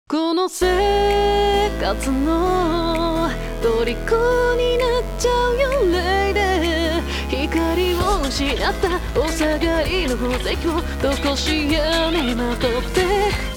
この生活の虜になっちゃうよレイで光を失ったお下がりの宝石をとこしえにまとって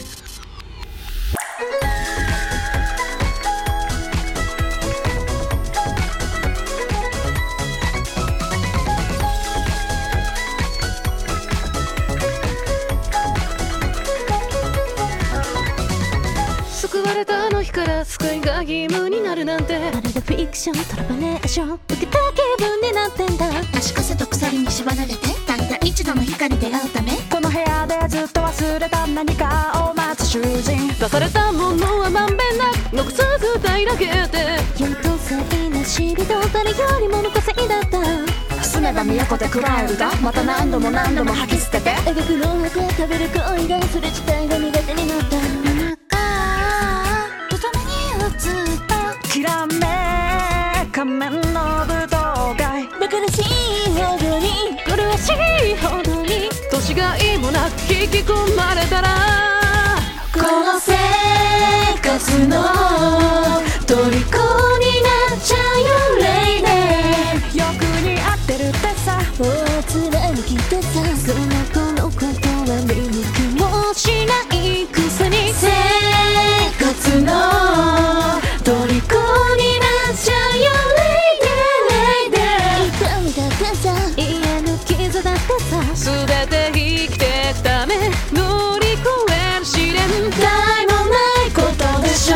救われたあの日から救いが義務になるなんてまるでフィクショントラバレーション受けた気分になってんだ。 足かせと鎖に縛られてたった一度の光で会うためこの部屋でずっと忘れた何かを待つ囚人。 出されたものはまんべんなく残さず平らげて優等生なし人誰よりも無稼いだった住めば都で食らえるがまた何度も何度も吐き捨てて描くのは食べる恋がそれ自体が苦手になったきらめ仮面の武道会馬鹿らしいほどに苦しいほどに年がいもなく引き込まれたらこの生活の虜になっちゃうよレイで欲に合ってるってさもう貫きてさその子のことは見向きもしないくせに生活の虜になっちゃうよレイデレイデ痛みだってさ家の傷だってさ全て生きていくため乗り越える試練他もないことでしょう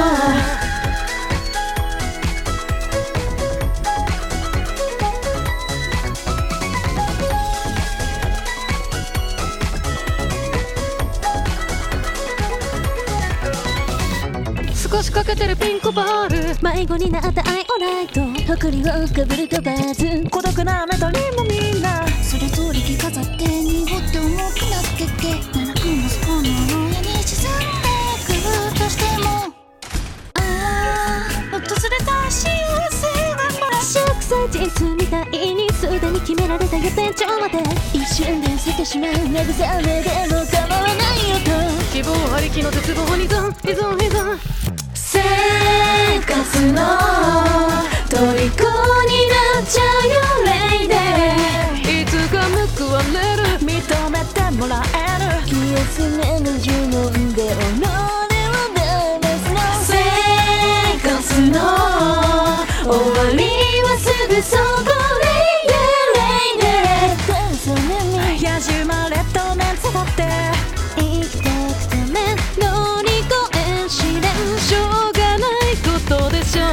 少し欠けてるピンクバール迷子になったアイオライト誇りをかぶる飛ばず孤独なメトリもみんなそれぞれ着飾って濁って重くなってて奈落の底の上に沈んでくるとしても訪れた幸せがほら祝祭実みたいにすでに決められた予定調まで一瞬で捨ててしまう慰めでも構わないよと希望ありきの絶望に依存生活の虜になっちゃうよレイデいつか報われる認めてもらえる気休めの呪文で己を騙すの生活の終わりはすぐそこレイデレイデそれに矢島列島熱だって生きていくため乗り越える試練しょうがないことでしょう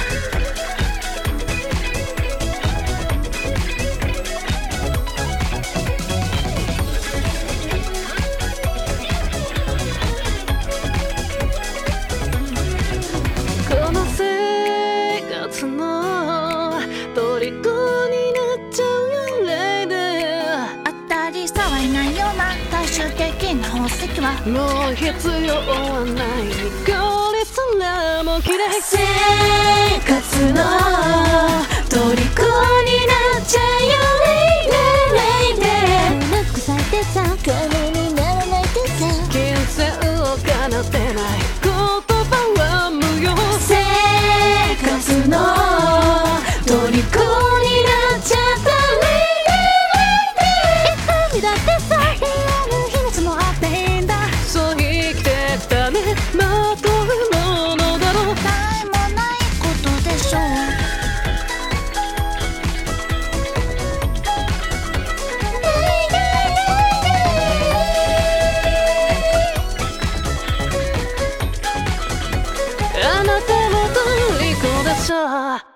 この生活の虜になっちゃうよレイで当たり障りないような最終的な宝石はもう必要はないこれすらも嫌い生活の虜になっちゃうよレイデレイデ花咲いてさ金にならないってさ金銭をかなってない言葉は無用生活の虜になっちゃったレイデレイデ痛みだってさ部屋の秘密もあっていいんだそう生きていくためまとうものだろうないもないことでしょうあなたの虜でしょう